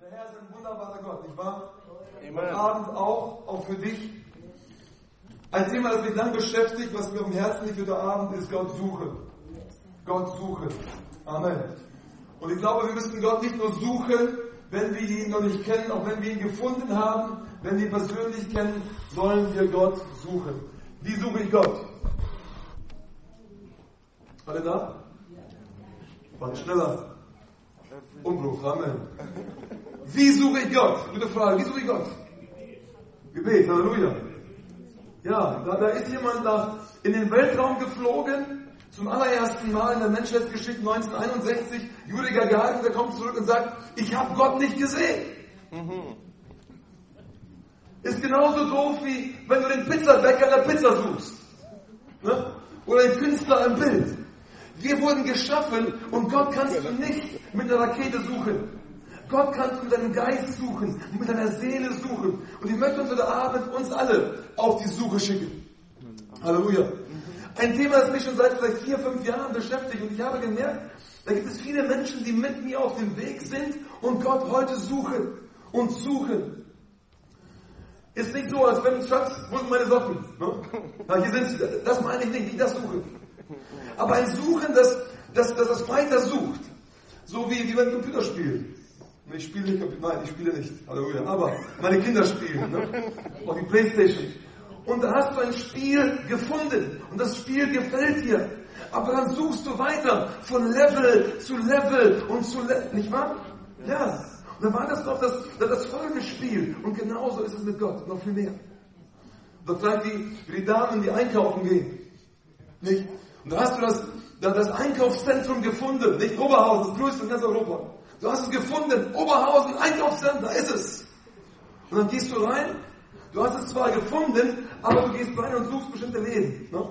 Der Herr ist ein wunderbarer Gott, nicht wahr? Heute Abend auch für dich. Ein Thema, das mich dann beschäftigt, was mir am Herzen liegt heute Abend, ist Gott suchen. Gott suchen. Amen. Und ich glaube, wir müssen Gott nicht nur suchen, wenn wir ihn noch nicht kennen, auch wenn wir ihn gefunden haben, wenn wir ihn persönlich kennen, sollen wir Gott suchen. Wie suche ich Gott? Alle da? Warte schneller. Umbruch, Amen. Wie suche ich Gott? Gute Frage. Wie suche ich Gott? Gebet, Halleluja. Ja, da ist jemand in den Weltraum geflogen, zum allerersten Mal in der Menschheitsgeschichte 1961. Juri Gagarin, der kommt zurück und sagt, ich habe Gott nicht gesehen. Ist genauso doof, wie wenn du den Pizzabäcker in der Pizza suchst. Ne? Oder den Künstler im Bild. Wir wurden geschaffen und Gott kannst du nicht mit einer Rakete suchen. Gott kannst du mit deinem Geist suchen, mit deiner Seele suchen. Und ich möchte uns heute Abend uns alle auf die Suche schicken. Halleluja. Ein Thema, das mich schon seit vielleicht 4-5 Jahren beschäftigt. Und ich habe gemerkt, da gibt es viele Menschen, die mit mir auf dem Weg sind und Gott heute suchen und suchen. Ist nicht so, als wenn, Schatz, wo sind meine Socken? Ne? Ja, hier sind sie. Das meine ich nicht das Suchen. Aber ein Suchen, das weiter sucht. So wie beim Computerspiel. Ich spiele nicht, nein, ich spiele nicht. Halleluja. Aber meine Kinder spielen. Ne? Auf die Playstation. Und da hast du ein Spiel gefunden. Und das Spiel gefällt dir. Aber dann suchst du weiter. Von Level zu Level und zu Level. Nicht wahr? Ja. Und dann war das doch das Folgespiel. Und genauso ist es mit Gott. Noch viel mehr. Doch vielleicht wie die Damen, die einkaufen gehen. Nicht? Und da hast du das Einkaufszentrum gefunden. Nicht Oberhausen, das größte in ganz Europa. Du hast es gefunden. Oberhausen, Einkaufszentrum, da ist es. Und dann gehst du rein. Du hast es zwar gefunden, aber du gehst rein und suchst bestimmte Läden. Ne?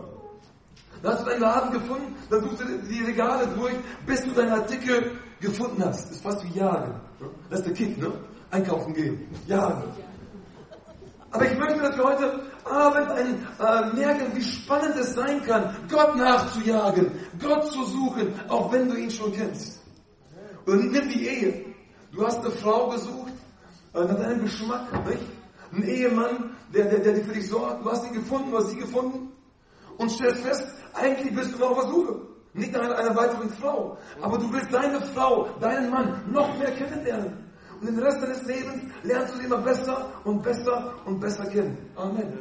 Da hast du deinen Laden gefunden, dann suchst du die Regale durch, bis du deinen Artikel gefunden hast. Das ist fast wie Jagen. Ne? Das ist der Kick, ne? Einkaufen gehen. Jagen. Aber ich möchte, dass wir heute Abend merken, wie spannend es sein kann, Gott nachzujagen, Gott zu suchen, auch wenn du ihn schon kennst. Und nimm die Ehe. Du hast eine Frau gesucht, nach deinem Geschmack, nicht? Ein Ehemann, der für dich sorgt. Du hast ihn gefunden, du hast sie gefunden. Und stellst fest, eigentlich bist du noch auf der Suche. Nicht nach einer weiteren Frau. Aber du willst deine Frau, deinen Mann noch mehr kennenlernen. Und den Rest deines Lebens lernst du sie immer besser und besser und besser kennen. Amen.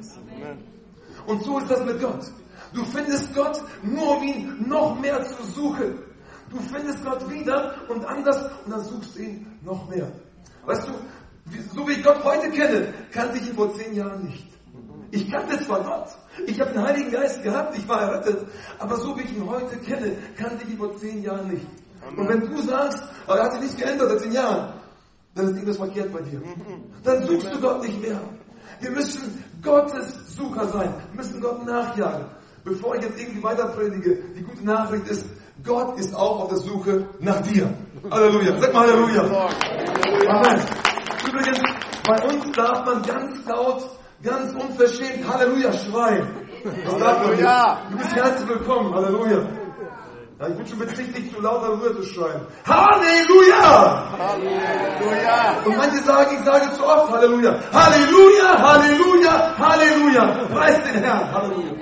Und so ist das mit Gott. Du findest Gott nur, um ihn noch mehr zu suchen. Du findest Gott wieder und anders und dann suchst du ihn noch mehr. Weißt du, so wie ich Gott heute kenne, kannte ich ihn vor 10 Jahren nicht. Ich kannte zwar Gott, ich habe den Heiligen Geist gehabt, ich war errettet, aber so wie ich ihn heute kenne, kannte ich ihn vor 10 Jahren nicht. Und wenn du sagst, er hat sich nicht geändert seit 10 Jahren, dann ist irgendwas verkehrt bei dir. Dann suchst du Gott nicht mehr. Wir müssen Gottes Sucher sein, wir müssen Gott nachjagen. Bevor ich jetzt irgendwie weiter predige, die gute Nachricht ist, Gott ist auch auf der Suche nach dir. Halleluja. Sag mal Halleluja. Amen. Übrigens, bei uns darf man ganz laut, ganz unverschämt Halleluja schreien. Halleluja. Du bist herzlich willkommen. Halleluja. Ja, ich bin schon bezichtigt, zu laut Halleluja zu schreien. Halleluja! Halleluja! Und manche sagen, ich sage zu oft Halleluja. Halleluja, Halleluja, Halleluja. Preis den Herrn. Halleluja.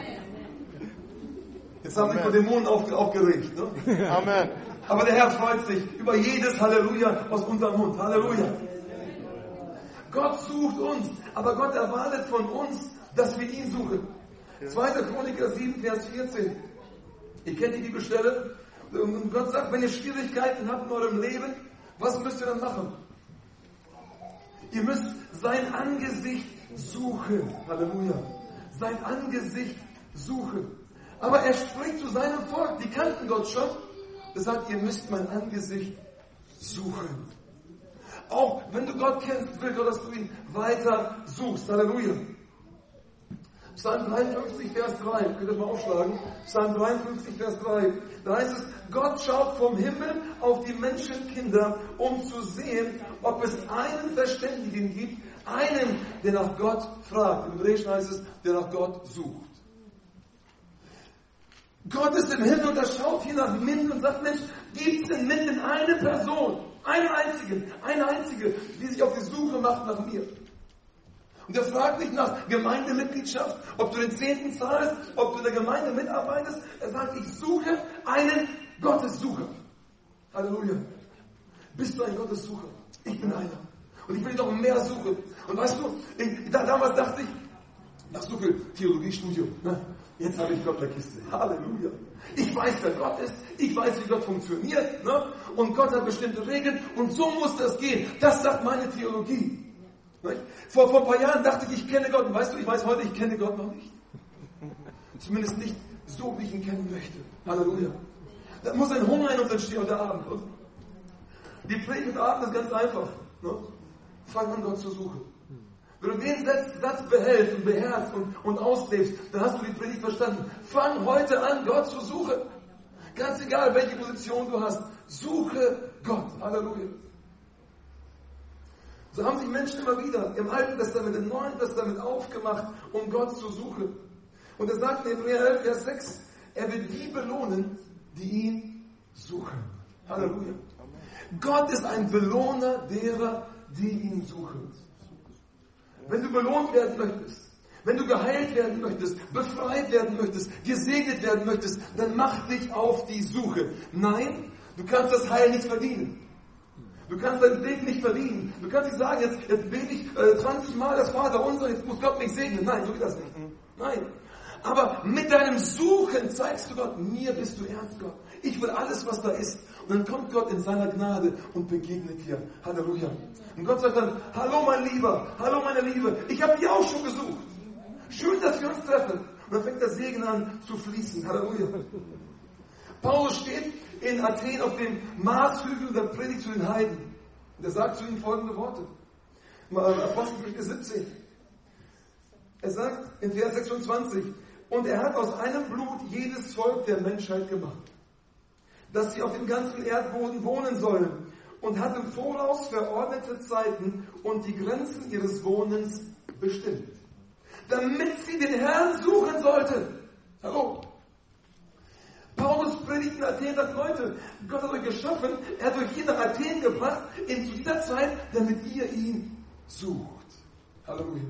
Jetzt haben sich die Dämonen aufgeregt. Ne? Amen. Aber der Herr freut sich über jedes Halleluja aus unserem Mund. Halleluja. Gott sucht uns, aber Gott erwartet von uns, dass wir ihn suchen. 2. Chroniker 7, Vers 14. Ihr kennt die Bibelstelle. Und Gott sagt, wenn ihr Schwierigkeiten habt in eurem Leben, was müsst ihr dann machen? Ihr müsst sein Angesicht suchen. Halleluja. Sein Angesicht suchen. Aber er spricht zu seinem Volk, die kannten Gott schon. Er sagt, ihr müsst mein Angesicht suchen. Auch wenn du Gott kennst, will Gott, dass du ihn weiter suchst. Halleluja. Psalm 53, Vers 3. Könnt ihr das mal aufschlagen? Psalm 53, Vers 3. Da heißt es, Gott schaut vom Himmel auf die Menschenkinder, um zu sehen, ob es einen Verständigen gibt, einen, der nach Gott fragt. Im Hebräischen heißt es, der nach Gott sucht. Gott ist im Himmel und er schaut hier nach Minden und sagt, Mensch, gibt es in Minden eine Person, Eine einzige, die sich auf die Suche macht nach mir. Und er fragt nicht nach Gemeindemitgliedschaft, ob du den 10. zahlst, ob du in der Gemeinde mitarbeitest. Er sagt, ich suche einen Gottessucher. Halleluja. Bist du ein Gottessucher? Ich bin einer. Und ich will noch mehr suchen. Und weißt du, damals dachte ich, nach so viel Theologiestudium, jetzt habe ich Gott in der Kiste. Halleluja. Ich weiß, wer Gott ist. Ich weiß, wie Gott funktioniert. Und Gott hat bestimmte Regeln. Und so muss das gehen. Das sagt meine Theologie. Vor ein paar Jahren dachte ich kenne Gott. Und weißt du, ich weiß heute, ich kenne Gott noch nicht. Zumindest nicht so, wie ich ihn kennen möchte. Halleluja. Da muss ein Hunger in uns entstehen heute Abend. Und die Predigt heute Abend ist ganz einfach. Fang an, Gott zu suchen. Wenn du den Satz behältst und beherrschst und auslebst, dann hast du die Predigt verstanden. Fang heute an, Gott zu suchen. Ganz egal, welche Position du hast. Suche Gott. Halleluja. So haben sich Menschen immer wieder im Alten Testament, im Neuen Testament aufgemacht, um Gott zu suchen. Und er sagt in Hebräer 11, Vers 6, er wird die belohnen, die ihn suchen. Halleluja. Gott ist ein Belohner derer, die ihn suchen. Wenn du belohnt werden möchtest, wenn du geheilt werden möchtest, befreit werden möchtest, gesegnet werden möchtest, dann mach dich auf die Suche. Nein, du kannst das Heil nicht verdienen. Du kannst deinen Segen nicht verdienen. Du kannst nicht sagen, jetzt bete ich 20 Mal das Vaterunser, jetzt muss Gott mich segnen. Nein, so geht das nicht. Nein. Aber mit deinem Suchen zeigst du Gott, mir bist du ernst, Gott. Ich will alles, was da ist. Und dann kommt Gott in seiner Gnade und begegnet dir. Halleluja. Und Gott sagt dann, hallo mein Lieber, hallo meine Liebe, ich habe dich auch schon gesucht. Schön, dass wir uns treffen. Und dann fängt der Segen an zu fließen. Halleluja. Paulus steht in Athen auf dem Marshügel der Predigt zu den Heiden. Und er sagt zu ihnen folgende Worte. Apostelgeschichte 17. Er sagt in Vers 26, und er hat aus einem Blut jedes Volk der Menschheit gemacht, dass sie auf dem ganzen Erdboden wohnen sollen, und hat im Voraus verordnete Zeiten und die Grenzen ihres Wohnens bestimmt, damit sie den Herrn suchen sollten. Hallo? Paulus predigt in Athen, sagt, Leute, Gott hat euch geschaffen, er hat euch hier nach Athen gebracht, in dieser Zeit, damit ihr ihn sucht. Halleluja.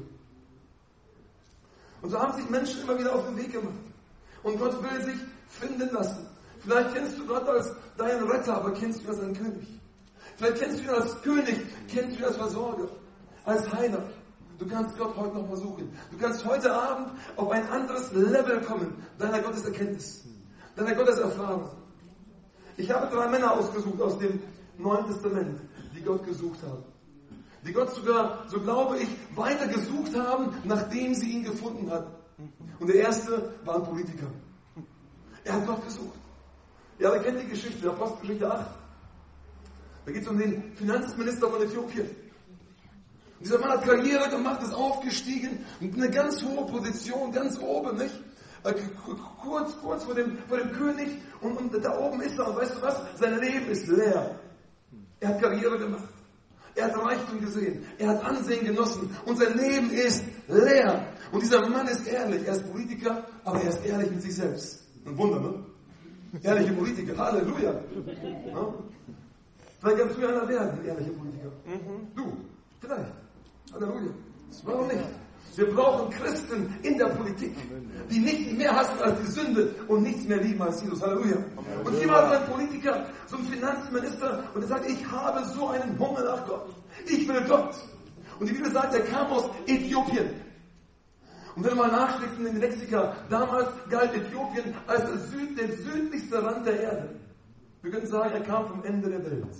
Und so haben sich Menschen immer wieder auf den Weg gemacht. Und Gott will sich finden lassen. Vielleicht kennst du Gott als deinen Retter, aber kennst du ihn als einen König. Vielleicht kennst du ihn als König, kennst du ihn als Versorger, als Heiler. Du kannst Gott heute noch mal suchen. Du kannst heute Abend auf ein anderes Level kommen, deiner Gotteserkenntnis, deiner Gotteserfahrung. Ich habe 3 Männer ausgesucht aus dem Neuen Testament, die Gott gesucht haben. Die Gott sogar, so glaube ich, weiter gesucht haben, nachdem sie ihn gefunden hatten. Und der erste war ein Politiker. Er hat Gott gesucht. Ja, ihr kennt die Geschichte, Apostelgeschichte 8. Da geht es um den Finanzminister von Äthiopien. Und dieser Mann hat Karriere gemacht, ist aufgestiegen, mit einer ganz hohe Position, ganz oben, nicht? Kurz vor dem König und da oben ist er. Und weißt du was? Sein Leben ist leer. Er hat Karriere gemacht. Er hat Reichtum gesehen. Er hat Ansehen genossen. Und sein Leben ist leer. Und dieser Mann ist ehrlich. Er ist Politiker, aber er ist ehrlich mit sich selbst. Ein Wunder, ne? Ehrliche Politiker. Halleluja. Ja? Vielleicht kannst du ja einer werden, ehrliche Politiker. Du, vielleicht. Halleluja. Warum nicht? Wir brauchen Christen in der Politik, die nichts mehr hassen als die Sünde und nichts mehr lieben als Jesus. Halleluja. Und hier war so ein Politiker, so ein Finanzminister, und er sagt, ich habe so einen Hunger nach Gott. Ich will Gott. Und die Bibel sagt, er kam aus Äthiopien. Und wenn du mal nachschlägst in den Lexika, damals galt Äthiopien als der südlichste Rand der Erde. Wir können sagen, er kam vom Ende der Welt.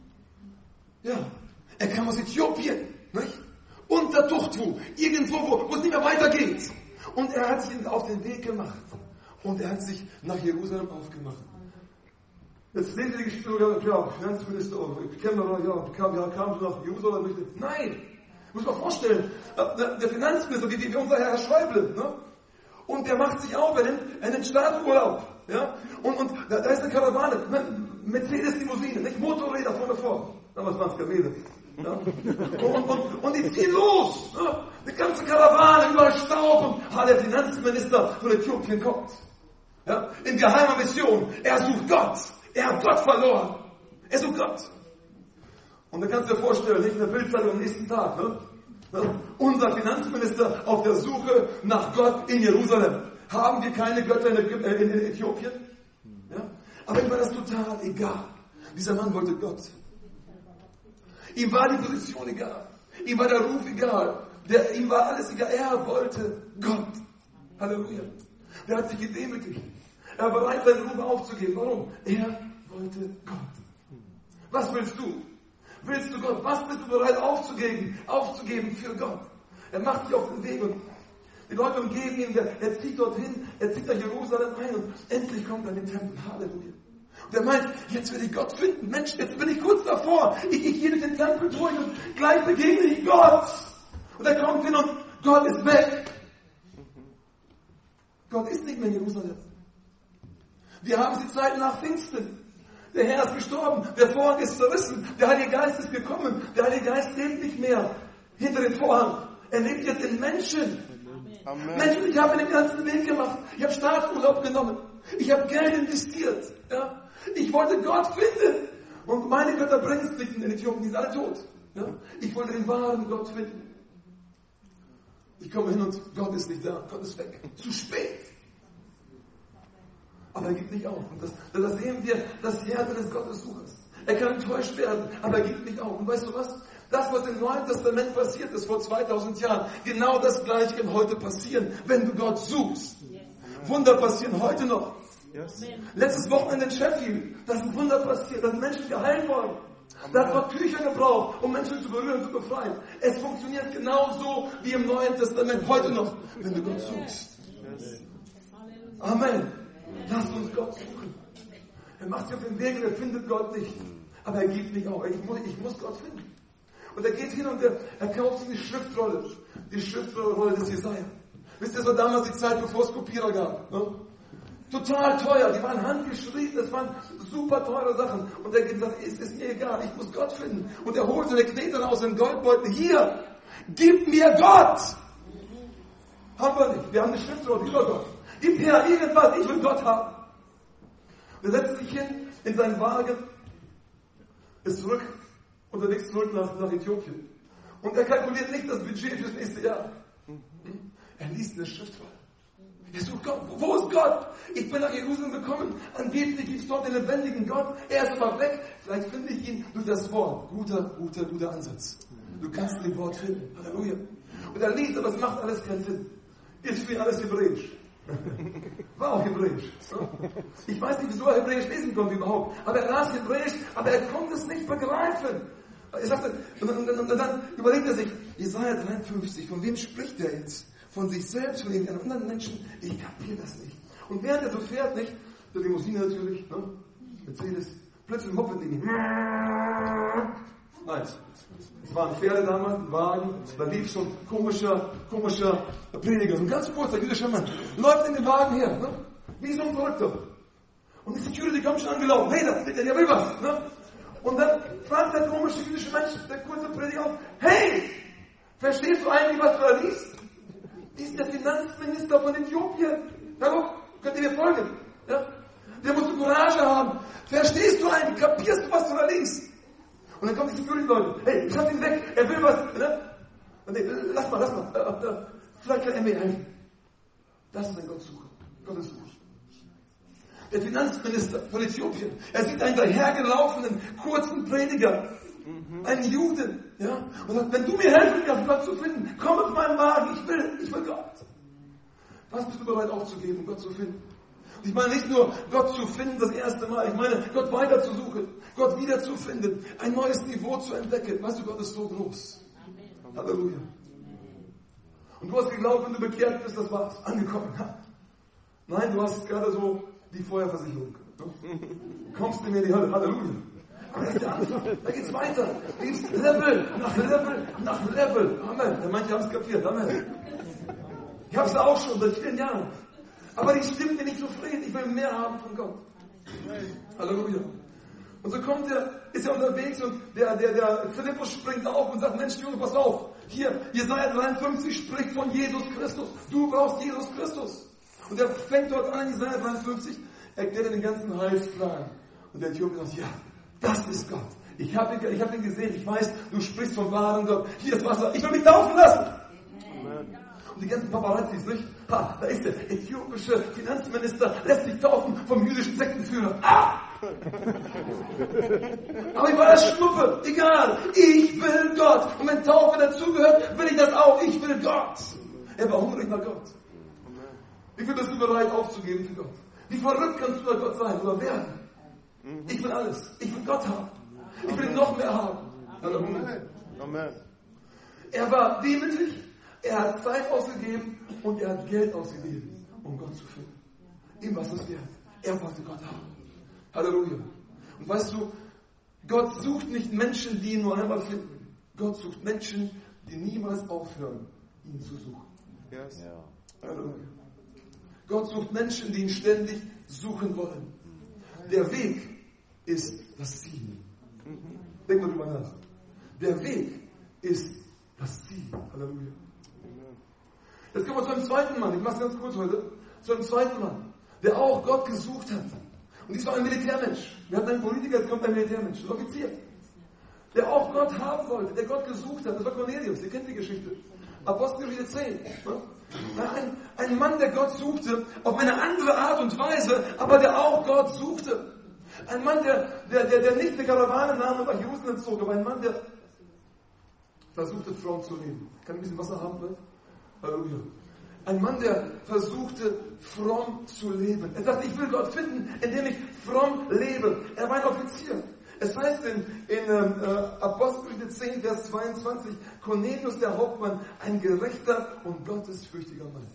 Ja, er kam aus Äthiopien, nicht? Unter Tuchtwu, irgendwo, wo es nicht mehr weitergeht. Und er hat sich auf den Weg gemacht. Und er hat sich nach Jerusalem aufgemacht. Jetzt lesen wir die Geschichte, ja, Finanzminister, kam so nach Jerusalem. Nein, muss man vorstellen, der Finanzminister, wie unser Herr Schäuble, ne? Und der macht sich auf, er nimmt Staatsurlaub. Ja? Und da ist eine Karawane, Mercedes-Limousine, nicht Motorräder vorne vor. Damals waren es Kamele. Ja? Und die ziehen los. Ja? Die ganze Karawane, überall Staub. Und der Finanzminister von Äthiopien kommt. Ja? In geheimer Mission. Er sucht Gott. Er hat Gott verloren. Er sucht Gott. Und da kannst du dir vorstellen, nicht in der Bildzeitung am nächsten Tag, ne? Unser Finanzminister auf der Suche nach Gott in Jerusalem. Haben wir keine Götter in Äthiopien? Ja? Aber ihm war das total egal. Dieser Mann wollte Gott. Ihm war die Position egal. Ihm war der Ruf egal. Ihm war alles egal. Er wollte Gott. Halleluja. Der hat sich gedemütigt. Er war bereit, seinen Ruf aufzugeben. Warum? Er wollte Gott. Was willst du? Willst du Gott? Was bist du bereit aufzugeben? Aufzugeben für Gott. Er macht sich auf den Weg und die Leute umgeben ihn. Er zieht dorthin, er zieht nach Jerusalem ein und endlich kommt er in den Tempel. Halleluja. Und er meint, jetzt will ich Gott finden. Mensch, jetzt bin ich kurz davor. Ich gehe durch den Tempel durch und gleich begegne ich Gott. Und er kommt hin und Gott ist weg. Gott ist nicht mehr in Jerusalem. Wir haben die Zeit nach Pfingsten. Der Herr ist gestorben, der Vorhang ist zerrissen, der Heilige Geist ist gekommen, der Heilige Geist lebt nicht mehr hinter dem Vorhang. Er lebt jetzt in Menschen. Amen. Menschen, ich habe den ganzen Weg gemacht. Ich habe Staatsurlaub genommen. Ich habe Geld investiert. Ja? Ich wollte Gott finden. Und meine Götter bringen es nicht in Äthiopien, die sind alle tot. Ja? Ich wollte den wahren Gott finden. Ich komme hin und Gott ist nicht da. Gott ist weg. Zu spät. Aber er gibt nicht auf. Und das sehen wir, das Herz eines Gottessuchers. Er kann enttäuscht werden, aber er gibt nicht auf. Und weißt du was? Das, was im Neuen Testament passiert ist vor 2000 Jahren, genau das Gleiche kann heute passieren, wenn du Gott suchst. Wunder passieren heute noch. Letztes Wochenende in Sheffield, da ist ein Wunder passiert, da sind Menschen geheilt worden. Da hat Gott Tücher gebraucht, um Menschen zu berühren und zu befreien. Es funktioniert genauso wie im Neuen Testament heute noch, wenn du Gott suchst. Amen. Lasst uns Gott suchen. Er macht sich auf den Weg und er findet Gott nicht. Aber er gibt nicht auf. Ich muss Gott finden. Und er geht hin und er kauft sich die Schriftrolle. Die Schriftrolle des Jesaja. Wisst ihr, so damals die Zeit, bevor es Kopierer gab. Ne? Total teuer. Die waren handgeschrieben. Das waren super teure Sachen. Und er geht und sagt, ist mir egal. Ich muss Gott finden. Und er holt seine Knete aus dem Goldbeutel. Hier, gib mir Gott. Haben wir nicht. Wir haben eine Schriftrolle über Gott. Gib her irgendwas, ich will Gott haben. Und er setzt sich hin in seinen Wagen, ist unterwegs zurück nach Äthiopien. Und er kalkuliert nicht das Budget fürs nächste Jahr. Er liest eine Schriftrolle. Er sucht Gott. Wo ist Gott? Ich bin nach Jerusalem gekommen. Angeblich gibt es dort den lebendigen Gott. Er ist aber weg. Vielleicht finde ich ihn durch das Wort. Guter Ansatz. Du kannst den Wort finden. Halleluja. Und er liest, aber es macht alles keinen Sinn. Ist für ihn alles hebräisch. War auch hebräisch. Ich weiß nicht, wieso er hebräisch lesen konnte überhaupt. Aber er las hebräisch, aber er konnte es nicht begreifen. Er sagte, und dann überlegt er sich, Jesaja 53, von wem spricht er jetzt? Von sich selbst, von den anderen Menschen? Ich kapiere das nicht. Und während er so fährt, nicht, der Limousine natürlich, ne? Mercedes, plötzlich hoppelt die. Nein. Es waren Pferde damals, ein Wagen, da lief so ein komischer Prediger, so ein ganz kurzer jüdischer Mann, läuft in den Wagen her, ne? Wie so ein Verrückter. Und die Security kommt schon angelaufen, hey, der will was, ne? Und dann fragt der komische jüdische Mensch, der kurze Prediger auf, hey, verstehst du eigentlich, was du da liest? Ist der Finanzminister von Äthiopien. Hallo, könnt ihr mir folgen? Ja? Der muss Courage haben. Verstehst du eigentlich, kapierst du, was du da liest? Und dann kommen die Security-Leute. Hey, schaff ihn weg, er will was. Ne? Nee, lass mal. Vielleicht kann er mir helfen. Das ist ein Gottessucher. Der Finanzminister von Äthiopien. Er sieht einen dahergelaufenen, kurzen Prediger. Einen Juden. Ja? Und sagt, wenn du mir helfen kannst, Gott zu finden, komm auf meinen Wagen, ich will Gott. Was bist du bereit aufzugeben, Gott zu finden? Ich meine nicht nur Gott zu finden das erste Mal, ich meine Gott weiter zu suchen, Gott wieder zu finden, ein neues Niveau zu entdecken. Weißt du, Gott ist so groß. Amen. Halleluja. Und du hast geglaubt, wenn du bekehrt bist, das war's, angekommen. Nein, du hast gerade so die Feuerversicherung. Du kommst in die Hölle. Halleluja. Aber das ist der Anfang. Da geht's weiter. Da geht's Level nach Level nach Level. Amen. Manche haben es kapiert. Amen. Ich habe es auch schon seit vielen Jahren. Aber die stimmt mir nicht zufrieden. Ich will mehr haben von Gott. Halleluja. Und so ist er unterwegs und der Philippus springt auf und sagt, Mensch, Junge, pass auf. Hier, Jesaja 53 spricht von Jesus Christus. Du brauchst Jesus Christus. Und er fängt dort an, in Jesaja 53, erklärt den ganzen Heilsplan. Und der Äthiopier sagt, ja, das ist Gott. Ich hab ihn gesehen, ich weiß, du sprichst vom wahren Gott. Hier ist Wasser, ich will mich taufen lassen. Und die ganzen Paparazzis, nicht? Ha, da ist der äthiopische Finanzminister, lässt sich taufen vom jüdischen Sektenführer. Ah! Aber ich war das Schnuppe, egal. Ich will Gott. Und wenn Taufe dazugehört, will ich das auch. Ich will Gott. Er war hungrig nach Gott. Wie viel bist du bereit aufzugeben für Gott? Wie verrückt kannst du bei Gott sein oder werden? Ich will alles. Ich will Gott haben. Ich will noch mehr haben. Amen. Er war demütig. Er hat Zeit ausgegeben und er hat Geld ausgegeben, um Gott zu finden. Ihm war es wert. Er wollte Gott haben. Halleluja. Und weißt du, Gott sucht nicht Menschen, die ihn nur einmal finden. Gott sucht Menschen, die niemals aufhören, ihn zu suchen. Yes. Halleluja. Gott sucht Menschen, die ihn ständig suchen wollen. Der Weg ist das Ziel. Denk mal drüber nach. Der Weg ist das Ziel. Halleluja. Jetzt kommen wir zu einem zweiten Mann. Ich mache es ganz kurz heute. Zu einem zweiten Mann, der auch Gott gesucht hat. Und dies war ein Militärmensch. Wir hatten einen Politiker, jetzt kommt ein Militärmensch, ein Offizier. Der auch Gott haben wollte, der Gott gesucht hat. Das war Cornelius, ihr kennt die Geschichte. Apostelgeschichte 10. Ein Mann, der Gott suchte, auf eine andere Art und Weise, aber der auch Gott suchte. Ein Mann, der nicht eine Karawane nahm und nach Jerusalem zog, aber ein Mann, der versuchte, fromm zu leben. Kann ich ein bisschen Wasser haben, vielleicht? Halleluja. Ein Mann, der versuchte, fromm zu leben. Er sagte, ich will Gott finden, indem ich fromm lebe. Er war ein Offizier. Es heißt in Apostelgeschichte 10, Vers 22, Cornelius, der Hauptmann, ein gerechter und gottesfürchtiger Mann.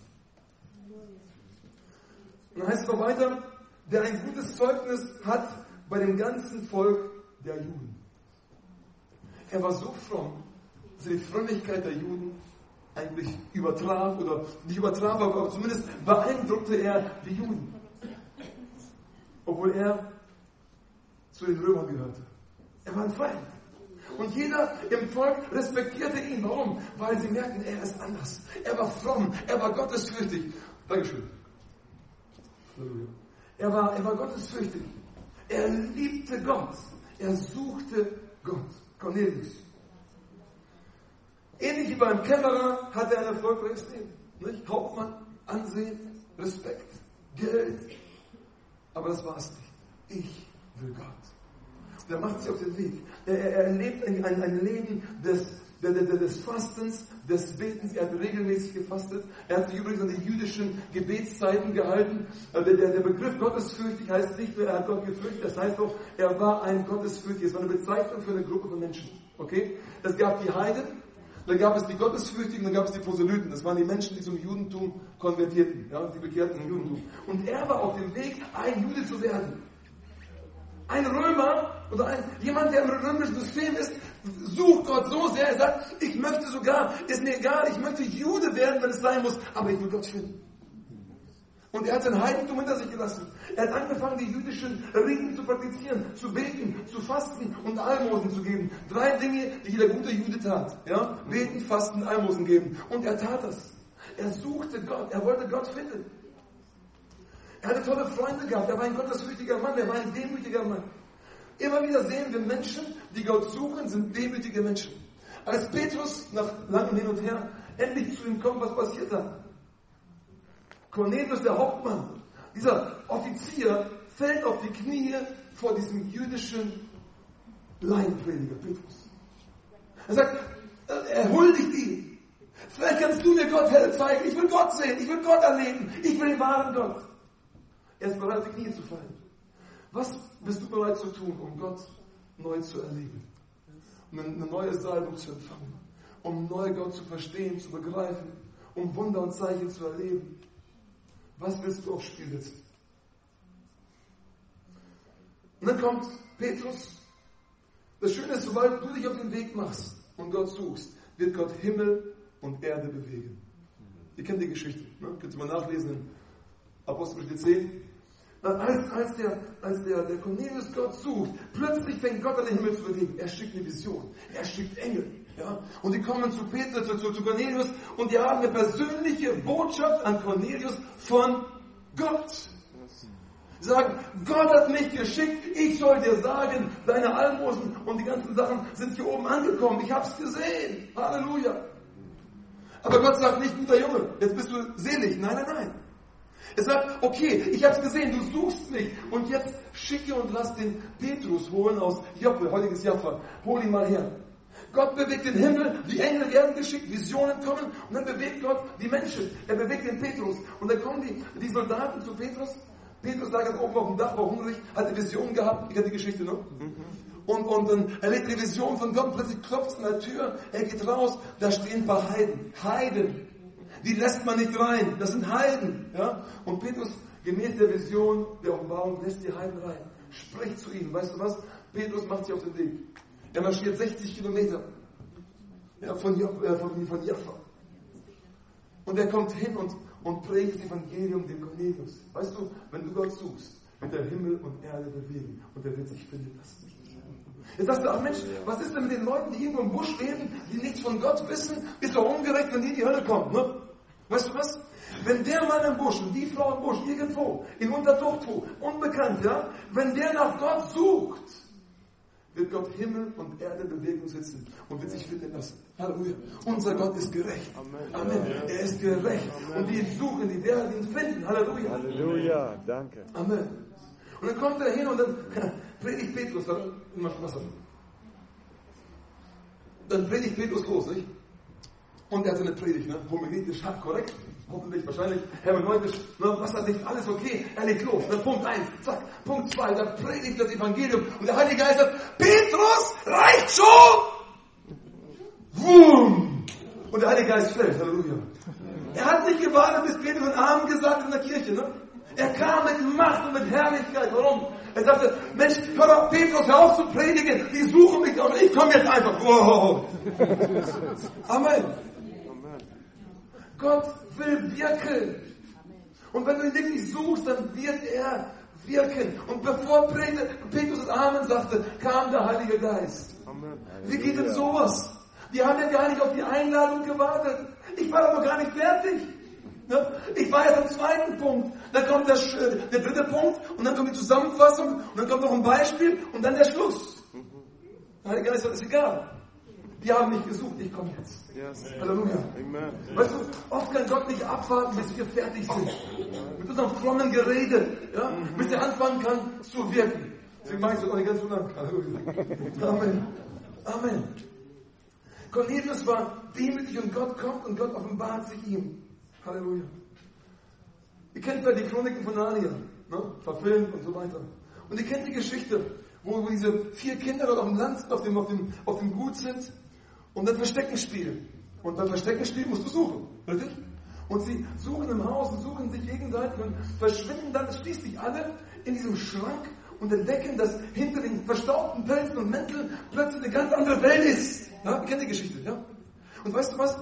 Und dann heißt es noch weiter, der ein gutes Zeugnis hat bei dem ganzen Volk der Juden. Er war so fromm, dass er die Frömmigkeit der Juden eigentlich übertraf, oder nicht übertraf, aber zumindest beeindruckte er die Juden. Obwohl er zu den Römern gehörte. Er war ein Feind. Und jeder im Volk respektierte ihn. Warum? Weil sie merkten, er ist anders. Er war fromm, er war gottesfürchtig. Dankeschön. Er war gottesfürchtig. Er liebte Gott. Er suchte Gott. Cornelius. Ähnlich wie beim Kämmerer hat er ein erfolgreiches Leben. Nicht? Hauptmann, Ansehen, Respekt, Geld. Aber das war es nicht. Ich will Gott. Der macht sich auf den Weg. Er lebt ein Leben des Fastens, des Betens. Er hat regelmäßig gefastet. Er hat sich übrigens an die jüdischen Gebetszeiten gehalten. Der Begriff gottesfürchtig heißt nicht nur, er hat Gott gefürchtet. Das heißt doch, er war ein gottesfürchtig. Es war eine Bezeichnung für eine Gruppe von Menschen. Okay? Es gab die Heiden. Dann gab es die Gottesfürchtigen, dann gab es die Proselyten. Das waren die Menschen, die zum Judentum konvertierten. Ja, die bekehrten zum Judentum. Und er war auf dem Weg, ein Jude zu werden. Ein Römer oder jemand, der im römischen System ist, sucht Gott so sehr, er sagt, ich möchte sogar, ist mir egal, ich möchte Jude werden, wenn es sein muss, aber ich will Gott finden. Und er hat sein Heidentum hinter sich gelassen. Er hat angefangen, die jüdischen Riten zu praktizieren, zu beten, zu fasten und Almosen zu geben. 3 Dinge, die jeder gute Jude tat. Ja? Beten, fasten, Almosen geben. Und er tat das. Er suchte Gott. Er wollte Gott finden. Er hatte tolle Freunde gehabt. Er war ein gottesfürchtiger Mann. Er war ein demütiger Mann. Immer wieder sehen wir Menschen, die Gott suchen, sind demütige Menschen. Als Petrus nach langem Hin und Her endlich zu ihm kommt, was passiert da? Cornelius, der Hauptmann, dieser Offizier, fällt auf die Knie vor diesem jüdischen Laienprediger Petrus. Er sagt, er huldigt ihn. Vielleicht kannst du mir Gott zeigen. Ich will Gott sehen. Ich will Gott erleben. Ich will den wahren Gott. Er ist bereit, auf die Knie zu fallen. Was bist du bereit zu tun, um Gott neu zu erleben? Um eine neue Salbung zu empfangen. Um neu Gott zu verstehen, zu begreifen. Um Wunder und Zeichen zu erleben. Was willst du aufs Spiel setzen? Und dann kommt Petrus. Das Schöne ist, sobald du dich auf den Weg machst und Gott suchst, wird Gott Himmel und Erde bewegen. Ihr kennt die Geschichte, ne? Könnt ihr mal nachlesen in Apostelgeschichte 10. Als der Cornelius Gott sucht, plötzlich fängt Gott an den Himmel zu bewegen. Er schickt eine Vision, er schickt Engel. Ja? Und die kommen zu Cornelius und die haben eine persönliche Botschaft an Cornelius von Gott. Sagen, Gott hat mich geschickt, ich soll dir sagen, deine Almosen und die ganzen Sachen sind hier oben angekommen. Ich habe es gesehen. Halleluja. Aber Gott sagt nicht, guter Junge, jetzt bist du selig. Nein, nein, nein. Er sagt, okay, ich habe es gesehen, du suchst mich. Und jetzt schicke und lass den Petrus holen aus Joppe, heutiges Jaffa. Hol ihn mal her. Gott bewegt den Himmel, die Engel werden geschickt, Visionen kommen und dann bewegt Gott die Menschen. Er bewegt den Petrus. Und dann kommen die Soldaten zu Petrus. Petrus lag oben auf dem Dach, war hungrig, hat die Vision gehabt. Ich kenne die Geschichte, ne? Und dann erlebt die Vision von Gott, plötzlich klopft es an der Tür, er geht raus, da stehen ein paar Heiden. Heiden. Die lässt man nicht rein. Das sind Heiden. Ja? Und Petrus, gemäß der Vision, der Offenbarung, lässt die Heiden rein. Spricht zu ihnen. Weißt du was? Petrus macht sich auf den Weg. Er marschiert 60 Kilometer von Jaffa. Und er kommt hin und predigt das Evangelium dem Cornelius. Weißt du, wenn du Gott suchst, wird der Himmel und Erde bewegen und er wird sich finden lassen. Jetzt sagst du, ach Mensch, was ist denn mit den Leuten, die irgendwo im Busch leben, die nichts von Gott wissen? Ist doch ungerecht, wenn die in die Hölle kommen, ne? Weißt du was? Wenn der Mann im Busch und die Frau im Busch, irgendwo, in Unterzucht, unbekannt, ja, wenn der nach Gott sucht, wird Gott Himmel und Erde in Bewegung setzen und wird sich finden lassen. Halleluja. Unser Gott ist gerecht. Amen. Er ist gerecht. Und die ihn suchen, die werden ihn finden. Halleluja. Halleluja. Danke. Amen. Und dann kommt er hin und dann predigt Petrus. Dann predigt Petrus los, nicht? Und er hat seine Predigt, ne? Homiletisch, korrekt. Hoffentlich, wahrscheinlich, hermeneutisch, wasserdicht, alles okay. Er legt los. Dann Punkt 1, zack. Punkt 2, dann predigt das Evangelium. Und der Heilige Geist sagt, Petrus, reicht schon! Wum! Und der Heilige Geist fällt, Halleluja. Er hat nicht gewartet, bis Petrus einen Amen gesagt hat in der Kirche, ne? Er kam mit Macht und mit Herrlichkeit. Warum? Er sagte, Mensch, hör auf, Petrus, hör auf zu predigen. Die suchen mich und ich komme jetzt einfach. Wow. Amen. Gott will wirken. Und wenn du ihn wirklich suchst, dann wird er wirken. Und bevor Petrus das Amen sagte, kam der Heilige Geist. Wie geht denn sowas? Wir haben ja gar nicht auf die Einladung gewartet. Ich war aber gar nicht fertig. Ich war jetzt am zweiten Punkt. Dann kommt der dritte Punkt und dann kommt die Zusammenfassung und dann kommt noch ein Beispiel und dann der Schluss. Der Heilige Geist sagt, ist egal. Wir haben nicht gesucht, ich komme jetzt. Yes. Halleluja. Amen. Weißt du, oft kann Gott nicht abwarten, bis wir fertig sind. Mit unserem frommen Gerede, ja, bis er anfangen kann zu wirken. Deswegen mache ich das auch nicht ganz so lang. Halleluja. Amen. Amen. Cornelius war demütig und Gott kommt und Gott offenbart sich ihm. Halleluja. Ihr kennt ja die Chroniken von Narnia, ne? Verfilmt und so weiter. Und ihr kennt die Geschichte, wo diese 4 Kinder dort auf dem Land, auf dem Gut sind und dann Verstecken spielen. Und beim Verstecken spielen musst du suchen, richtig? Und sie suchen im Haus und suchen sich gegenseitig und verschwinden dann schließlich alle in diesem Schrank und entdecken, dass hinter den verstaubten Pelzen und Mänteln plötzlich eine ganz andere Welt ist. Ja? Ihr kennt die Geschichte, ja? Und weißt du was?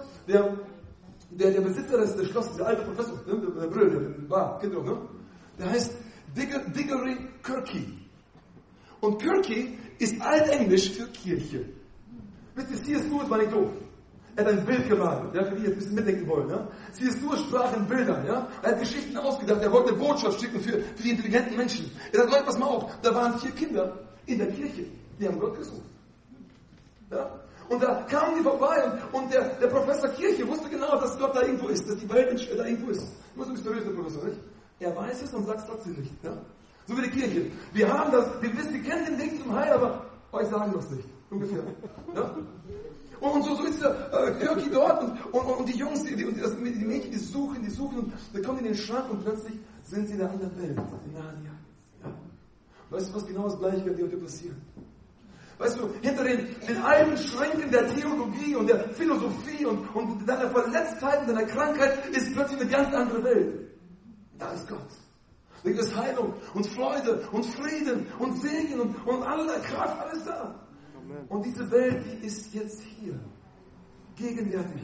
Der Besitzer des Schlosses, der alte Professor, der Brüder, ne? Der heißt Diggory Kirky. Und Kirky ist altenglisch für Kirche. Wisst ihr, C.S. Lewis war nicht doof. Er hat ein Bild gemalt, ja, für die jetzt ein bisschen mitdenken wollen. Ja? C.S. Lewis sprach in Bildern. Ja? Er hat Geschichten ausgedacht, er wollte eine Botschaft schicken für die intelligenten Menschen. Er sagt, Leute, pass mal auf, da waren 4 Kinder in der Kirche, die haben Gott gesucht. Ja? Und da kamen die vorbei und der Professor Kirche wusste genau, dass Gott da irgendwo ist, dass die Welt da irgendwo ist. Du musst mysteriös, der Professor, nicht? Er weiß es und sagt es trotzdem nicht. Ja? So wie die Kirche. Wir haben das, wir wissen, wir kennen den Weg zum Heil, aber euch sagen das nicht. Ungefähr. Ja? Und so ist der Kirky dort und die Jungs, die Mädchen, die suchen und dann kommen die in den Schrank und plötzlich sind sie in einer anderen Welt, in Narnia. Ja? Weißt du, was genau das Gleiche wird dir heute passieren? Weißt du, hinter den alten Schränken der Theologie und der Philosophie und deiner Verletztheit und deiner Krankheit ist plötzlich eine ganz andere Welt. Da ist Gott. Da gibt es Heilung und Freude und Frieden und Segen und alle Kraft, alles da. Amen. Und diese Welt, die ist jetzt hier. Gegenwärtig.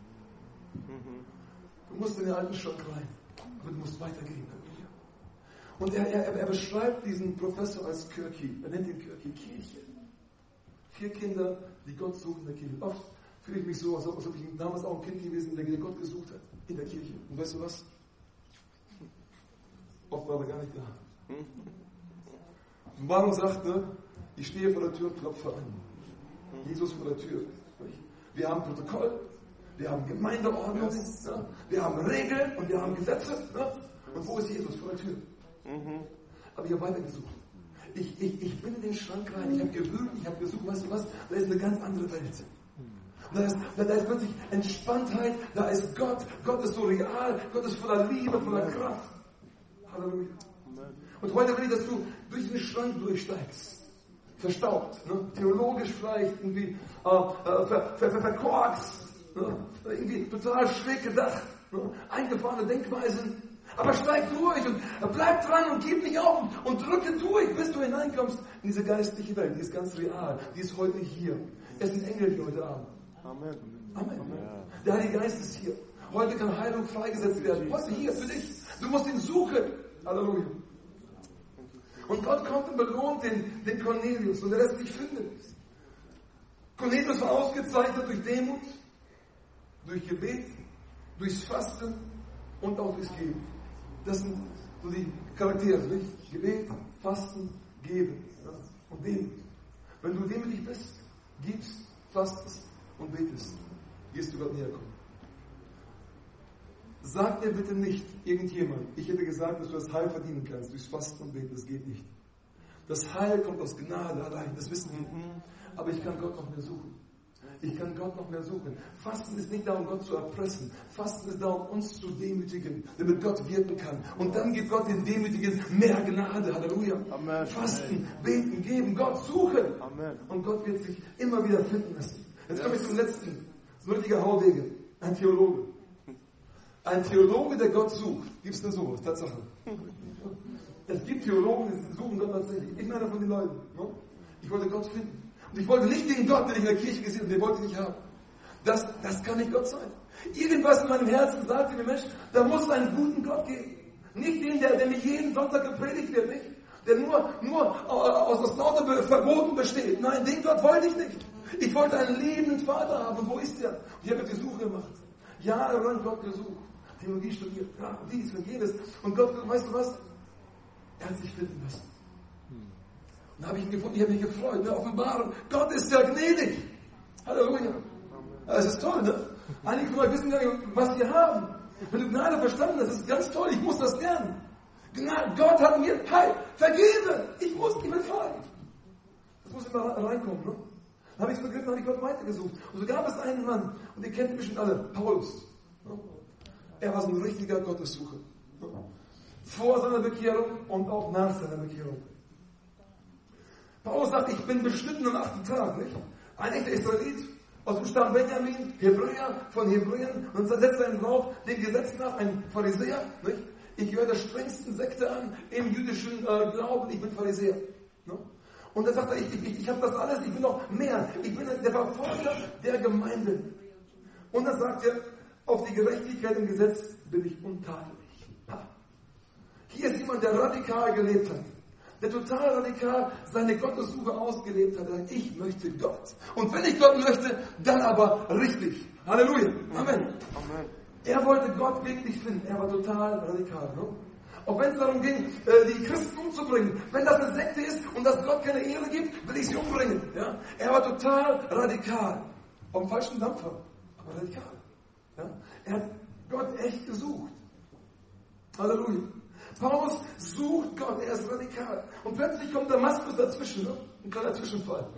Du musst in den alten Schrank rein, aber du musst weitergehen. Und er beschreibt diesen Professor als Kirky. Er nennt ihn Kirky, Kirche. 4 Kinder, die Gott suchen in der Kirche. Oft fühle ich mich so, als ob ich damals auch ein Kind gewesen bin, der Gott gesucht hat. In der Kirche. Und weißt du was? Oft war er gar nicht da. Offenbarung sagt, ne, ich stehe vor der Tür und klopfe an. Jesus vor der Tür. Wir haben Protokoll, wir haben Gemeindeordnung, ja, wir haben Regeln und wir haben Gesetze. Ja. Und wo ist Jesus? Vor der Tür. Aber ich habe weitergesucht. Ich bin in den Schrank rein, ich habe gewühlt, ich habe gesucht, weißt du was? Da ist eine ganz andere Welt. Da ist plötzlich Entspanntheit, da ist Gott. Gott ist so real, Gott ist voller Liebe, voller Kraft. Halleluja. Und heute will ich, dass du durch den Schrank durchsteigst. Verstaubt, ne? Theologisch vielleicht irgendwie verkorkst, ne? Irgendwie total schräg gedacht, ne? Eingefahrene Denkweisen. Aber steig durch und bleib dran und gib nicht auf und drücke durch, bis du hineinkommst in diese geistliche Welt. Die ist ganz real, die ist heute hier. Es sind Engel hier heute Abend. Amen. Amen. Der Heilige Geist ist hier. Heute kann Heilung freigesetzt werden. Heute hier für dich. Du musst ihn suchen. Halleluja. Und Gott kommt und belohnt den Cornelius und er lässt sich finden. Cornelius war ausgezeichnet durch Demut, durch Gebet, durchs Fasten und auch durchs Geben. Das sind so die Charaktere, nicht? Gebet, Fasten, Geben, ja? Und Demut. Wenn du demütig bist, gibst, fastest und betest, wirst du Gott näher kommen. Sag dir bitte nicht irgendjemand, ich hätte gesagt, dass du das Heil verdienen kannst, durchs Fasten und Beten, das geht nicht. Das Heil kommt aus Gnade allein, das wissen wir. Aber ich kann Gott noch mehr suchen. Ich kann Gott noch mehr suchen. Fasten ist nicht darum, Gott zu erpressen. Fasten ist darum, uns zu demütigen, damit Gott wirken kann. Und dann gibt Gott den Demütigen mehr Gnade. Halleluja. Amen. Fasten, beten, geben, Gott suchen. Amen. Und Gott wird sich immer wieder finden lassen. Jetzt komme ich zum letzten. Das ist ein richtiger Haudege. Ein Theologe. Ein Theologe, der Gott sucht. Gibt es nur sowas, Tatsache. Es gibt Theologen, die suchen Gott tatsächlich. Ich bin einer von den Leuten. Ne? Ich wollte Gott finden. Und ich wollte nicht den Gott, den ich in der Kirche gesehen habe, den wollte ich nicht haben. Das kann nicht Gott sein. Irgendwas in meinem Herzen sagt mir, Mensch, da muss es einen guten Gott geben. Nicht den, der nicht jeden Sonntag gepredigt wird, nicht? Der nur aus lauter Verboten besteht. Nein, den Gott wollte ich nicht. Ich wollte einen liebenden Vater haben. Und wo ist der? Und ich habe die Suche gemacht. Jahrelang Gott gesucht. Theologie studiert. Ja, dies und jenes. Und Gott, weißt du was? Er hat sich finden lassen. Und dann habe ich ihn gefunden, ich habe mich gefreut. Ne? Offenbarung, Gott ist ja gnädig. Halleluja. Das ist toll, ne? Einige von euch wissen gar nicht, was wir haben. Wenn du Gnade verstanden hast, das ist ganz toll, ich muss das gern. Gott hat mir Heil, vergebe, ich bin frei. Das muss immer reinkommen, ne? Dann habe ich es begriffen, habe ich Gott weitergesucht. Und so gab es einen Mann, und ihr kennt ihn bestimmt alle, Paulus. Ne? Er war so ein richtiger Gottessucher. Ne? Vor seiner Bekehrung und auch nach seiner Bekehrung. Paulus sagt, ich bin beschnitten am 8. Tag, nicht? Ein echter Israelit, aus dem Stamm Benjamin, Hebräer, von Hebräern, und dann setzt er ihn drauf, den Gesetz nach, ein Pharisäer, nicht? Ich gehöre der strengsten Sekte an, im jüdischen Glauben, ich bin Pharisäer. Ne? Und dann sagt er, ich habe das alles, ich bin noch mehr, ich bin der Verfolger der Gemeinde. Und dann sagt er, auf die Gerechtigkeit im Gesetz bin ich untadelig. Hier ist jemand, der radikal gelebt hat. Der total radikal seine Gottessuche ausgelebt hat. Er sagt, ich möchte Gott. Und wenn ich Gott möchte, dann aber richtig. Halleluja. Amen. Amen. Er wollte Gott wirklich finden. Er war total radikal. Ne? Auch wenn es darum ging, die Christen umzubringen. Wenn das eine Sekte ist und dass Gott keine Ehre gibt, will ich sie umbringen. Ja? Er war total radikal. Auf dem falschen Dampfer. Aber radikal. Ja? Er hat Gott echt gesucht. Halleluja. Paulus sucht Gott, er ist radikal. Und plötzlich kommt Damaskus dazwischen, ne? Ein kleiner Zwischenfall.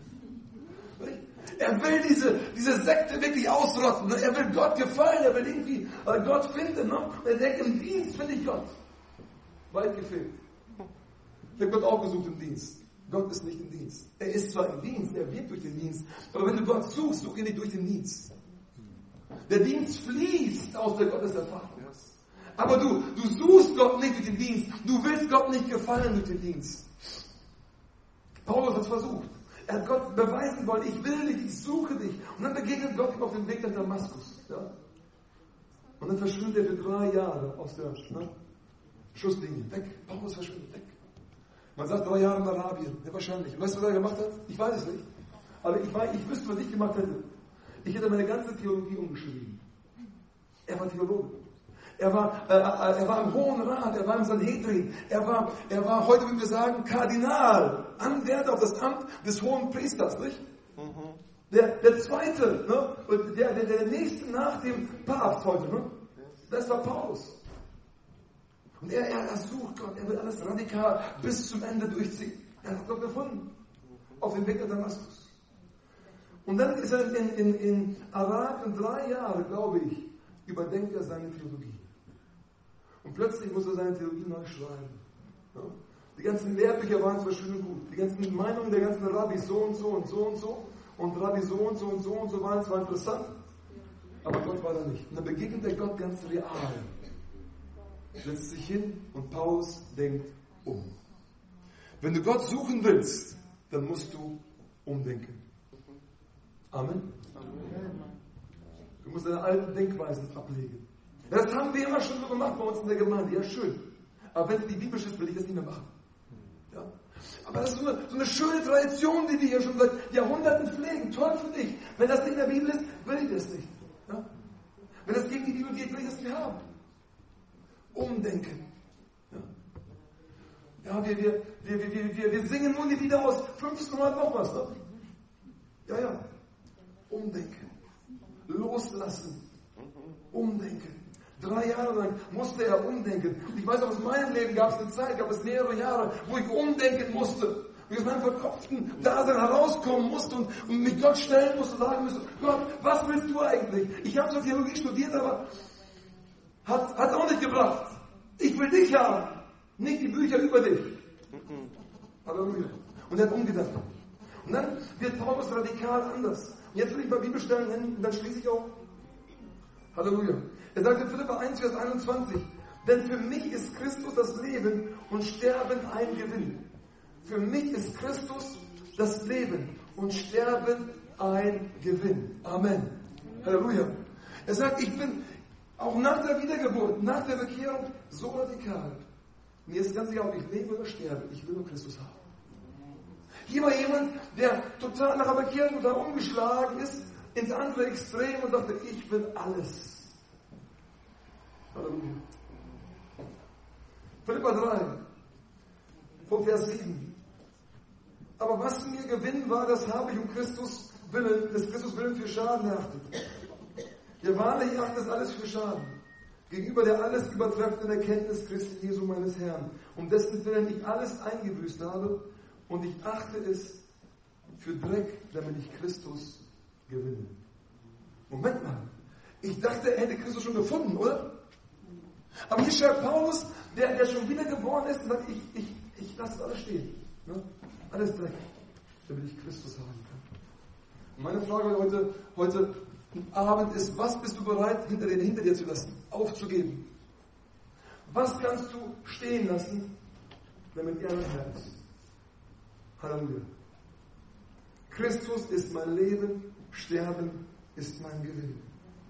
Er will diese Sekte wirklich ausrotten. Ne? Er will Gott gefallen, er will irgendwie Gott finden. Ne? Und er denkt, im Dienst finde ich Gott. Weit gefehlt. Ich habe Gott auch gesucht im Dienst. Gott ist nicht im Dienst. Er ist zwar im Dienst, er wird durch den Dienst. Aber wenn du Gott suchst, such ihn nicht durch den Dienst. Der Dienst fließt aus der Gotteserfahrung. Aber du suchst Gott nicht durch den Dienst. Du willst Gott nicht gefallen durch den Dienst. Paulus hat es versucht. Er hat Gott beweisen wollen, ich will dich, ich suche dich. Und dann begegnet Gott ihm auf dem Weg nach Damaskus. Ja? Und dann verschwindet er für 3 Jahre aus der Schusslinie. Weg. Paulus verschwindet weg. Man sagt 3 Jahre in Arabien. Ja, wahrscheinlich. Und weißt du, was er gemacht hat? Ich weiß es nicht. Aber ich wüsste, was ich gemacht hätte. Ich hätte meine ganze Theologie umgeschrieben. Er war Theologe. Er war im Hohen Rat, er war im Sanhedrin, er war, heute würden wir sagen, Kardinal, Anwärter auf das Amt des Hohen Priesters, nicht? Der zweite, ne? der nächste nach dem Papst heute, ne? Das war Paulus. Und er sucht Gott, er will alles radikal bis zum Ende durchziehen. Er hat Gott gefunden. Auf dem Weg nach Damaskus. Und dann ist er in Arabien 3 Jahre, glaube ich, überdenkt er seine Theologie. Und plötzlich muss er seine Theologie neu schreiben. Ja? Die ganzen Lehrbücher waren zwar schön und gut. Die ganzen Meinungen der ganzen Rabbis so und so und so und so. Und Rabbi so und so und so und so waren zwar interessant, aber Gott war da nicht. Und dann begegnet er Gott ganz real. Setzt sich hin und Paulus denkt um. Wenn du Gott suchen willst, dann musst du umdenken. Amen. Du musst deine alten Denkweisen ablegen. Das haben wir immer schon so gemacht bei uns in der Gemeinde. Ja, schön. Aber wenn es nicht biblisch ist, will ich das nicht mehr machen. Ja? Aber das ist so eine schöne Tradition, die wir hier schon seit Jahrhunderten pflegen. Toll für dich. Wenn das nicht in der Bibel ist, will ich das nicht. Ja? Wenn das gegen die Bibel geht, will ich das nicht haben. Umdenken. Ja, wir singen nur die Lieder aus 1500 noch was. Ne? Ja. Umdenken. Loslassen. Umdenken. 3 Jahre lang musste er umdenken. Ich weiß, aus meinem Leben gab es eine Zeit, gab es mehrere Jahre, wo ich umdenken musste. Wo ich aus meinem verkopften Dasein herauskommen musste und mich Gott stellen musste und sagen musste, Gott, was willst du eigentlich? Ich habe zwar Theologie studiert, aber hat es auch nicht gebracht. Ich will dich haben, nicht die Bücher über dich. Halleluja. Und er hat umgedacht. Und dann wird Paulus radikal anders. Und jetzt will ich mal Bibelstellen nennen und dann schließe ich auch. Halleluja. Er sagt in Philipper 1, Vers 21, denn für mich ist Christus das Leben und Sterben ein Gewinn. Für mich ist Christus das Leben und Sterben ein Gewinn. Amen. Halleluja. Er sagt, ich bin auch nach der Wiedergeburt, nach der Bekehrung so radikal. Mir ist ganz egal, ob ich lebe oder sterbe. Ich will nur Christus haben. Hier war jemand, der total nach der Bekehrung total umgeschlagen ist, ins andere Extrem und sagte, ich will alles. Halleluja. Philipper 3, von Vers 7. Aber was mir Gewinn war, das habe ich des Christus Willen für Schaden erachtet. Ja, wahrlich, ich achte es alles für Schaden. Gegenüber der alles übertreffenden Erkenntnis Christi Jesu meines Herrn, um dessen Willen ich alles eingebüßt habe, und ich achte es für Dreck, damit ich Christus gewinne. Moment mal. Ich dachte, er hätte Christus schon gefunden, oder? Aber hier schreibt Paulus, der schon wieder geboren ist, und sagt, ich lasse es alles stehen. Ne? Alles Dreck, damit ich Christus haben kann. Und meine Frage heute Abend ist, was bist du bereit, hinter dir zu lassen, aufzugeben? Was kannst du stehen lassen, damit er dein Herr ist? Halleluja. Christus ist mein Leben, Sterben ist mein Gewinn.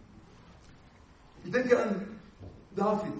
Ich denke an David.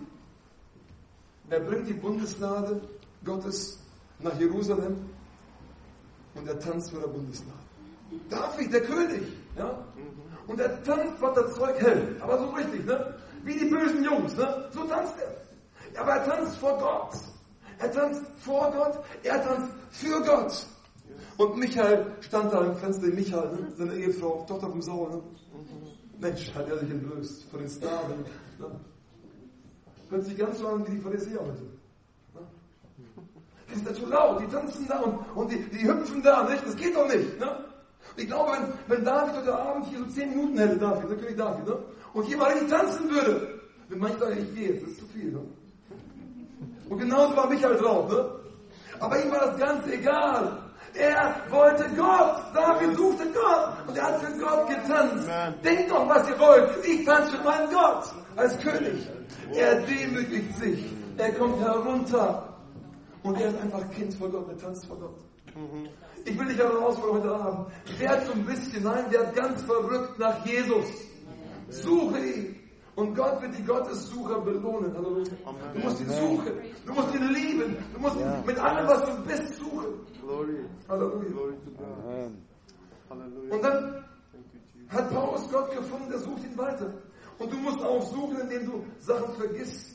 Er bringt die Bundeslade Gottes nach Jerusalem und er tanzt vor der Bundeslade. David, der König, ja? Und er tanzt, was das Zeug hält. Aber so richtig, ne? Wie die bösen Jungs, ne? So tanzt er. Aber er tanzt vor Gott. Er tanzt vor Gott, er tanzt für Gott. Und Michael stand da im Fenster, Michael, ne? Seine Ehefrau, Tochter vom Saul, ne? Mensch, hat er sich entblößt von den Sklaven. Ne? Hört sich ganz so an wie die Pharisäer heute. Ne? Die sind dazu laut, die tanzen da und die hüpfen da, nicht? Das geht doch nicht. Ne? Ich glaube, wenn David heute Abend hier so 10 Minuten hätte, der König David, ne? Und hier mal richtig tanzen würde, wenn manche sagen, ich gehe jetzt, das ist zu viel. Ne? Und genauso war Michael drauf. Ne? Aber ihm war das ganz egal. Er wollte Gott. David suchte Gott. Und er hat für Gott getanzt. Denkt doch, was ihr wollt. Ich tanze für meinen Gott als König. Er demütigt sich. Er kommt herunter. Und er ist einfach Kind vor Gott. Er tanzt vor Gott. Ich will dich herausfordern heute Abend. Werd so ein bisschen, nein, werd ganz verrückt nach Jesus. Suche ihn. Und Gott wird die Gottessucher belohnen. Halleluja. Du musst ihn suchen. Du musst ihn lieben. Du musst ihn mit allem, was du bist, suchen. Halleluja. Und dann hat Paulus Gott gefunden, der sucht ihn weiter. Und du musst auch suchen, indem du Sachen vergisst.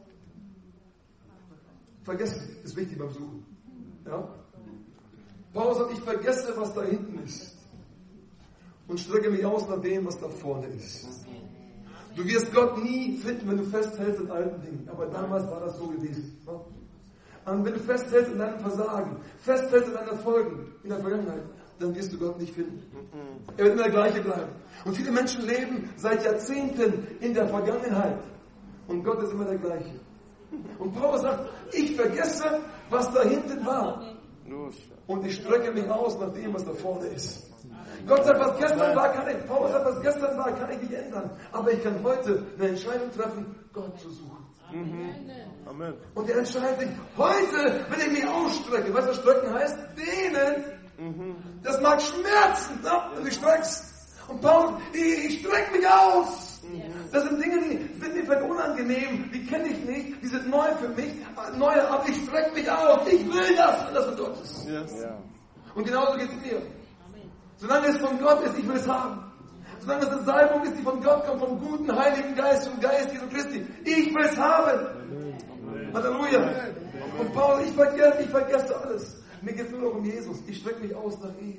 Vergessen ist wichtig beim Suchen. Ja? Paulus sagt, ich vergesse, was da hinten ist. Und strecke mich aus nach dem, was da vorne ist. Du wirst Gott nie finden, wenn du festhältst in alten Dingen. Aber damals war das so gewesen. Und wenn du festhältst in deinem Versagen, festhältst in deinen Erfolgen, in der Vergangenheit, dann wirst du Gott nicht finden. Er wird immer der gleiche bleiben. Und viele Menschen leben seit Jahrzehnten in der Vergangenheit. Und Gott ist immer der gleiche. Und Paulus sagt, ich vergesse, was da hinten war. Und ich strecke mich aus nach dem, was da vorne ist. Gott sagt, was gestern war, Paulus sagt, was gestern war, kann ich nicht ändern. Aber ich kann heute eine Entscheidung treffen, Gott zu suchen. Amen. Und er entscheidet sich, heute, wenn ich mich ausstrecke, weißt du, was strecken heißt? Dehnen. Das mag schmerzen, ne? Und ich streck's. Und Paulus, ich strecke mich aus. Das sind Dinge, die sind mir vielleicht unangenehm, die kenne ich nicht, die sind neu für mich, aber ich strecke mich aus. Ich will das, wenn das von Gott ist. Yes. Und genauso geht es mir. Solange es von Gott ist, ich will es haben. Solange es eine Salbung ist, die von Gott kommt, vom guten Heiligen Geist, vom Geist Jesu Christi, ich will es haben. Halleluja. Und Paul, ich vergesse alles. Mir geht es nur noch um Jesus. Ich strecke mich aus nach ihm.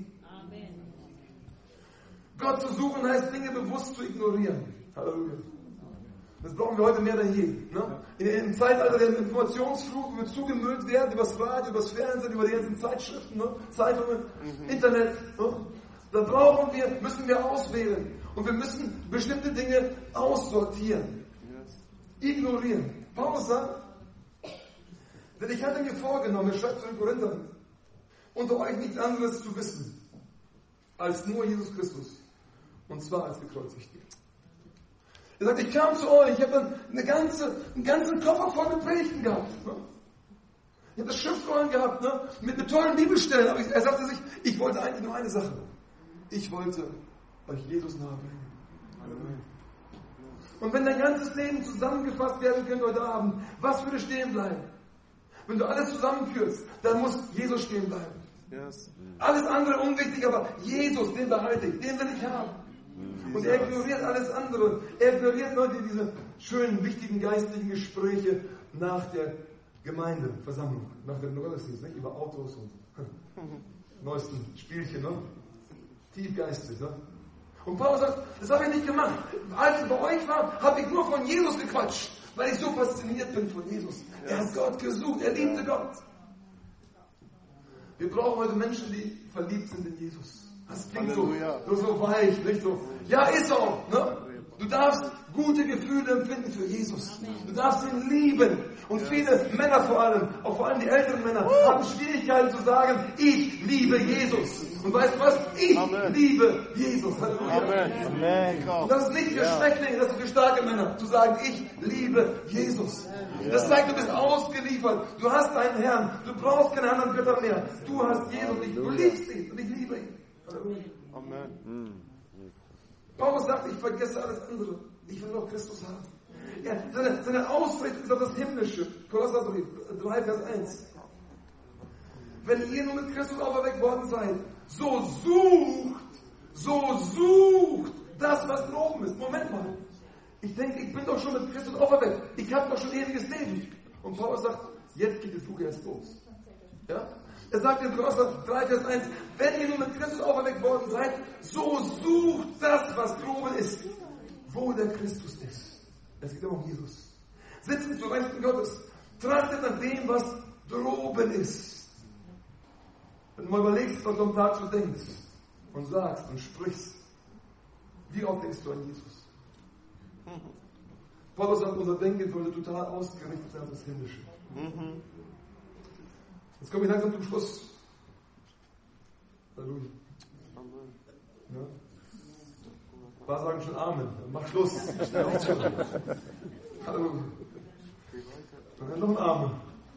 Gott zu suchen heißt, Dinge bewusst zu ignorieren. Halleluja. Das brauchen wir heute mehr denn je. Ne? Im Zeitalter der Informationsflut, wo wir zugemüllt werden, über das Radio, über das Fernsehen, über die ganzen Zeitschriften, ne? Zeitungen, Internet. Ne? Da müssen wir auswählen. Und wir müssen bestimmte Dinge aussortieren. Ignorieren. Paulus sagt, denn ich hatte mir vorgenommen, er schreibt zu den Korinthern, unter euch nichts anderes zu wissen, als nur Jesus Christus. Und zwar als Gekreuzigten. Er sagt, ich kam zu euch, ich habe dann einen ganzen Koffer voll mit Predigten gehabt. Ne? Ich habe das Schriftrollen gehabt, ne? mit tollen Bibelstellen. Aber er sagte sich, ich wollte eigentlich nur eine Sache. Ich wollte euch Jesus nahebringen. Und wenn dein ganzes Leben zusammengefasst werden könnte heute Abend, was würde stehen bleiben? Wenn du alles zusammenkürzt, dann muss Jesus stehen bleiben. Yes. Alles andere unwichtig, aber Jesus, den behalte ich, den will ich haben. Und er ignoriert alles andere. Er ignoriert nur diese schönen, wichtigen geistlichen Gespräche nach der Gemeindeversammlung, nach dem Gottesdienst, nicht? Über Autos und neuesten Spielchen, ne? Tiefgeistig. Ne? Und Paulus sagt, das habe ich nicht gemacht. Als ich bei euch war, habe ich nur von Jesus gequatscht, weil ich so fasziniert bin von Jesus. Er hat Gott gesucht, er liebte Gott. Wir brauchen heute Menschen, die verliebt sind in Jesus. Das klingt so weich, nicht so. Ja, ist so. Ne? Du darfst gute Gefühle empfinden für Jesus. Du darfst ihn lieben. Und viele Männer vor allem die älteren Männer, haben Schwierigkeiten zu sagen, ich liebe Jesus. Und weißt du was? Ich liebe Jesus. Halleluja. Und das ist nicht für Schwächlinge, das ist für starke Männer, zu sagen, ich liebe Jesus. Das zeigt, du bist ausgeliefert. Du hast einen Herrn. Du brauchst keine anderen Götter mehr. Du hast Jesus. Du liebst ihn und ich liebe ihn. Amen. Paulus sagt, ich vergesse alles andere. Ich will noch Christus haben. Seine Ausrichtung ist auf das Himmlische. Kolosserbrief 3, Vers 1. Wenn ihr nur mit Christus auferweckt worden seid, so sucht das, was droben ist. Moment mal. Ich denke, ich bin doch schon mit Christus auferweckt. Ich habe doch schon ewiges Leben. Und Paulus sagt, jetzt geht die Fluge erst los. Ja? Er sagt in Kolosser 3, Vers 1, wenn ihr nun mit Christus auferweckt worden seid, so sucht das, was droben ist, wo der Christus ist. Es geht immer um Jesus. Sitzend zur Rechten Gottes, trachtet nach dem, was droben ist. Wenn du mal überlegst, was du am Tag so denkst und sagst und sprichst, wie oft denkst du an Jesus? Paulus sagt, unser Denken sollte total ausgerichtet sein auf das Himmlische. Jetzt komme ich langsam zum Schluss. Halleluja. Ja? Ein paar sagen schon Amen. Mach Schluss. Halleluja. Dann noch ein Amen.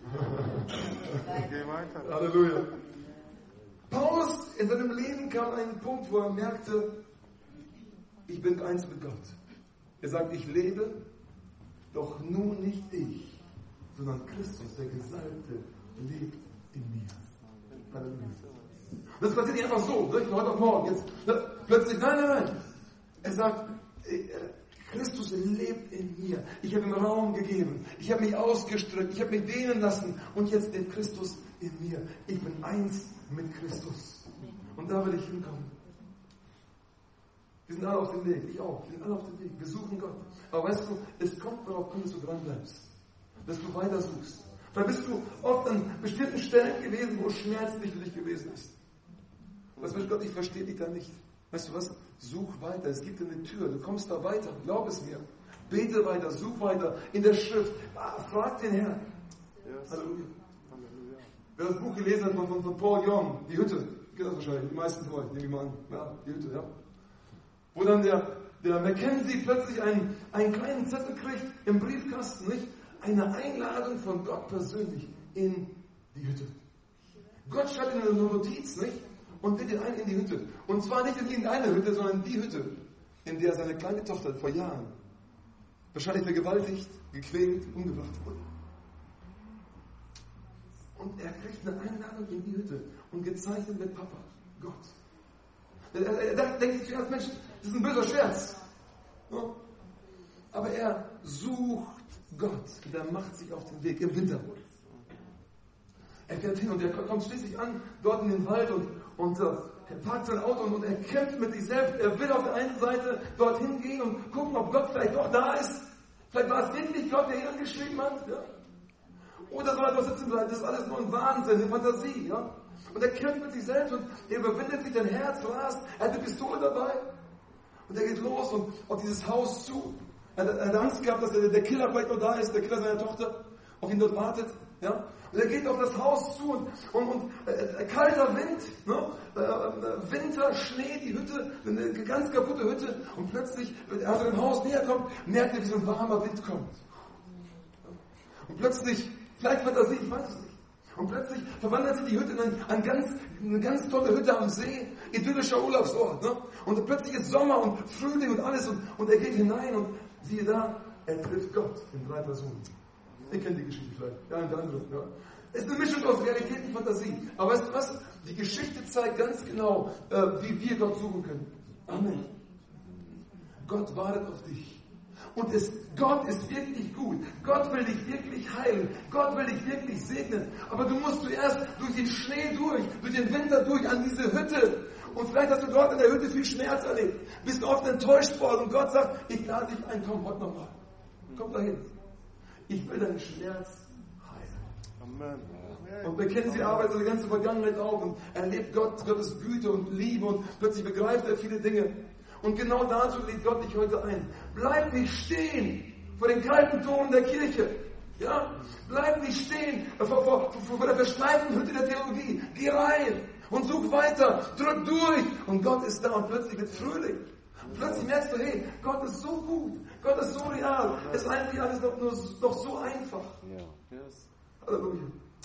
Halleluja. Paulus in seinem Leben kam an einen Punkt, wo er merkte, ich bin eins mit Gott. Er sagt, ich lebe, doch nun nicht ich, sondern Christus, der Gesalbte, lebt in mir. Halleluja. Das passiert nicht einfach so, von heute auf morgen. Jetzt plötzlich, nein. Er sagt, Christus lebt in mir. Ich habe ihm Raum gegeben. Ich habe mich ausgestreckt. Ich habe mich dehnen lassen. Und jetzt lebt Christus in mir. Ich bin eins mit Christus. Und da will ich hinkommen. Wir sind alle auf dem Weg. Ich auch. Wir sind alle auf dem Weg. Wir suchen Gott. Aber weißt du, es kommt darauf an, dass du dran bleibst. Dass du weiter suchst. Vielleicht bist du oft an bestimmten Stellen gewesen, wo es schmerzlich für dich gewesen ist. Was will Gott? Ich verstehe dich da nicht. Weißt du was? Such weiter. Es gibt eine Tür. Du kommst da weiter. Glaub es mir. Bete weiter. Such weiter. In der Schrift. Frag den Herrn. Yes. Halleluja. Wer das Buch gelesen hat von Paul Young, die Hütte. Geht das wahrscheinlich. Die meisten von euch, nehme ich mal an. Ja, die Hütte, ja. Wo dann der Mackenzie plötzlich einen kleinen Zettel kriegt im Briefkasten, nicht? Eine Einladung von Gott persönlich in die Hütte. Gott schreibt in eine Notiz, nicht? Und lädt ihn ein in die Hütte. Und zwar nicht in irgendeine Hütte, sondern in die Hütte, in der seine kleine Tochter vor Jahren wahrscheinlich vergewaltigt, gequält, umgebracht wurde. Und er kriegt eine Einladung in die Hütte und gezeichnet mit Papa, Gott. Er denkt sich zuerst, Mensch, das ist ein böser Scherz. Ja? Aber er sucht Gott und er macht sich auf den Weg im Winter. Er fährt hin und er kommt schließlich an, dort in den Wald und er parkt sein Auto und er kämpft mit sich selbst. Er will auf der einen Seite dorthin gehen und gucken, ob Gott vielleicht doch da ist. Vielleicht war es wirklich Gott, der ihn angeschrieben hat. Ja? Oder soll er doch sitzen bleiben? Das ist alles nur ein Wahnsinn, eine Fantasie. Ja? Und er kämpft mit sich selbst und er überwindet sich, sein Herz rast. Er hat eine Pistole dabei. Und er geht los und auf dieses Haus zu. Er hat Angst gehabt, dass der Killer vielleicht noch da ist, der Killer seiner Tochter, auf ihn dort wartet. Ja? Und er geht auf das Haus zu und kalter Wind, ne? Winter, Schnee, die Hütte, eine ganz kaputte Hütte. Und plötzlich, als er dem Haus näher kommt, merkt er, wie so ein warmer Wind kommt. Und plötzlich, vielleicht Fantasie, ich weiß es nicht. Und plötzlich verwandelt sich die Hütte in eine ganz tolle Hütte am See, idyllischer Urlaubsort. Ne? Und plötzlich ist Sommer und Frühling und alles und er geht hinein und siehe da, er trifft Gott in 3 Personen. Ihr kennt die Geschichte vielleicht. Ja, und andere. Ja. Es ist eine Mischung aus Realität und Fantasie. Aber weißt du was? Die Geschichte zeigt ganz genau, wie wir Gott suchen können. Amen. Gott wartet auf dich. Und Gott ist wirklich gut. Gott will dich wirklich heilen. Gott will dich wirklich segnen. Aber du musst zuerst durch den Schnee durch den Winter durch, an diese Hütte. Und vielleicht hast du dort in der Hütte viel Schmerz erlebt. Bist oft enttäuscht worden. Und Gott sagt, ich lade dich ein, komm heute nochmal. Komm dahin. Ich will deinen Schmerz heilen. Amen. Und Mackenzie arbeitet seine ganze Vergangenheit auf und erlebt Gottes Güte und Liebe und plötzlich begreift er viele Dinge. Und genau dazu lädt Gott dich heute ein. Bleib nicht stehen vor den kalten Toren der Kirche. Ja? Bleib nicht stehen vor der verschneiten Hütte der Theologie. Geh rein und such weiter. Drück durch. Und Gott ist da und plötzlich wird Frühling. Und plötzlich merkst du, hey, Gott ist so gut. Gott ist so real. Es ist eigentlich alles doch so einfach. Halleluja.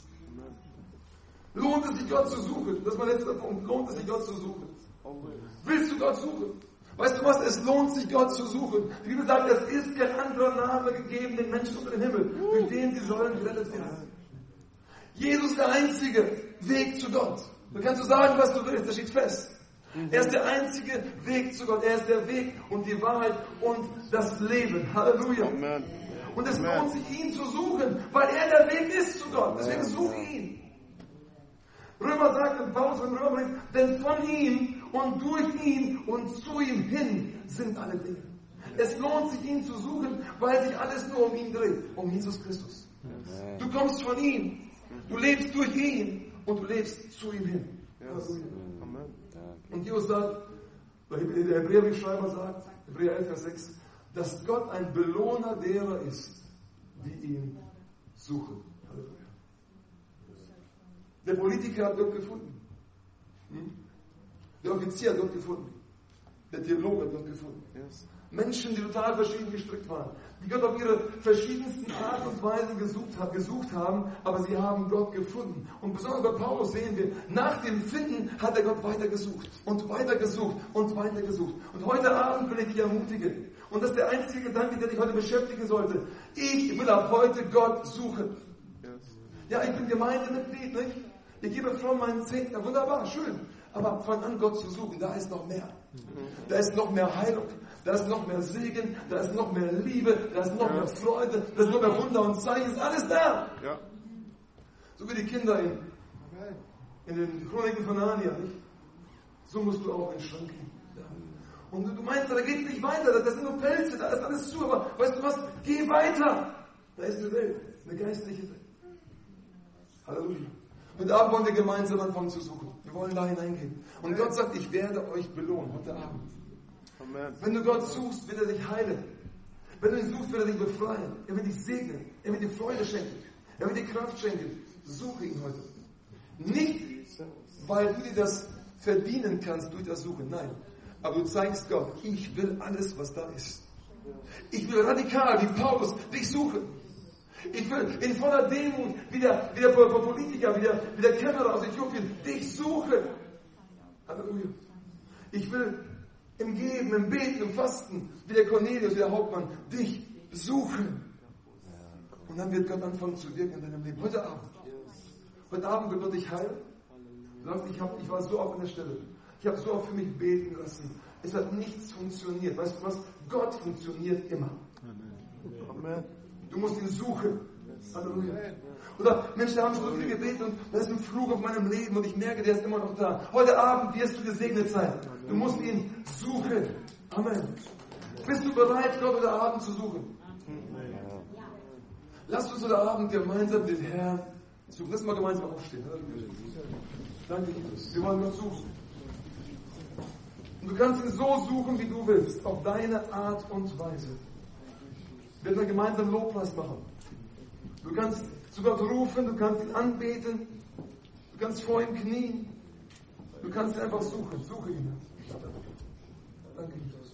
Lohnt es sich, Gott zu suchen? Das ist mein letzter Punkt. Lohnt es sich, Gott zu suchen? Willst du Gott suchen? Weißt du was? Es lohnt sich, Gott zu suchen. Die Bibel sagt, es ist kein anderer Name gegeben den Menschen unter dem Himmel, durch den sie sollen gerettet werden. Jesus ist der einzige Weg zu Gott. Du kannst sagen, was du willst, das steht fest. Er ist der einzige Weg zu Gott. Er ist der Weg und die Wahrheit und das Leben. Halleluja. Amen. Und es lohnt sich, ihn zu suchen, weil er der Weg ist zu Gott. Deswegen such ihn. Römer sagt in Paulus im Römerbrief, denn von ihm und durch ihn und zu ihm hin sind alle Dinge. Es lohnt sich, ihn zu suchen, weil sich alles nur um ihn dreht, um Jesus Christus. Du kommst von ihm, du lebst durch ihn und du lebst zu ihm hin. Und Jesus sagt, der Hebräerbriefschreiber sagt, Hebräer 11, Vers 6, dass Gott ein Belohner derer ist, die ihn suchen. Der Politiker hat Gott gefunden. Der Offizier hat Gott gefunden. Der Theologe hat Gott gefunden. Menschen, die total verschieden gestrickt waren. Die Gott auf ihre verschiedensten Art und Weisen gesucht haben, aber sie haben Gott gefunden. Und besonders bei Paulus sehen wir, nach dem Finden hat er Gott weitergesucht und weitergesucht und weitergesucht. Und heute Abend will ich dich ermutigen. Und das ist der einzige Gedanke, der dich heute beschäftigen sollte. Ich will ab heute Gott suchen. Ja, ich bin Gemeindemitglied, nicht? Ich gebe fromm meinen Zehnten. Ja, wunderbar, schön. Aber fang an, Gott zu suchen. Da ist noch mehr. Da ist noch mehr Heilung. Da ist noch mehr Segen, da ist noch mehr Liebe, da ist noch mehr Freude, da ist noch mehr Wunder und Zeichen, ist alles da. Ja. So wie die Kinder in den Chroniken von Narnia, nicht? So musst du auch einen Schrank gehen. Ja. Und du meinst, da geht es nicht weiter, das sind nur Pelze, da ist alles zu, aber weißt du was? Geh weiter! Da ist eine Welt, eine geistliche Welt. Halleluja. Und da wollen wir gemeinsam anfangen zu suchen. Wir wollen da hineingehen. Und Gott sagt, ich werde euch belohnen heute Abend. Amen. Wenn du Gott suchst, wird er dich heilen. Wenn du ihn suchst, wird er dich befreien. Er wird dich segnen. Er wird dir Freude schenken. Er wird dir Kraft schenken. Suche ihn heute. Nicht, weil du dir das verdienen kannst durch das Suchen. Nein. Aber du zeigst Gott, ich will alles, was da ist. Ich will radikal, wie Paulus, dich suchen. Ich will in voller Demut, wie der Politiker, wie der Kämmerer aus Äthiopien, dich suchen. Halleluja. Ich will im Geben, im Beten, im Fasten, wie der Cornelius, wie der Hauptmann, dich suchen. Und dann wird Gott anfangen zu wirken in deinem Leben. Heute Abend wird Gott dich heilen. Du sagst, ich war so oft an der Stelle. Ich habe so oft für mich beten lassen. Es hat nichts funktioniert. Weißt du was? Gott funktioniert immer. Amen. Du musst ihn suchen. Halleluja. Oder Menschen haben schon so viel gebetet und da ist ein Flug auf meinem Leben und ich merke, der ist immer noch da. Heute Abend wirst du gesegnet sein. Du musst ihn suchen. Amen. Bist du bereit, Gott heute Abend zu suchen? Lasst uns heute Abend gemeinsam den Herrn suchen. Lass mal gemeinsam aufstehen. Danke, Jesus. Wir wollen Gott suchen. Und du kannst ihn so suchen, wie du willst. Auf deine Art und Weise. Wir werden gemeinsam Lobpreis machen. Du kannst zu Gott rufen, du kannst ihn anbeten, du kannst vor ihm knien, du kannst ihn einfach suchen. Suche ihn. Danke, Jesus.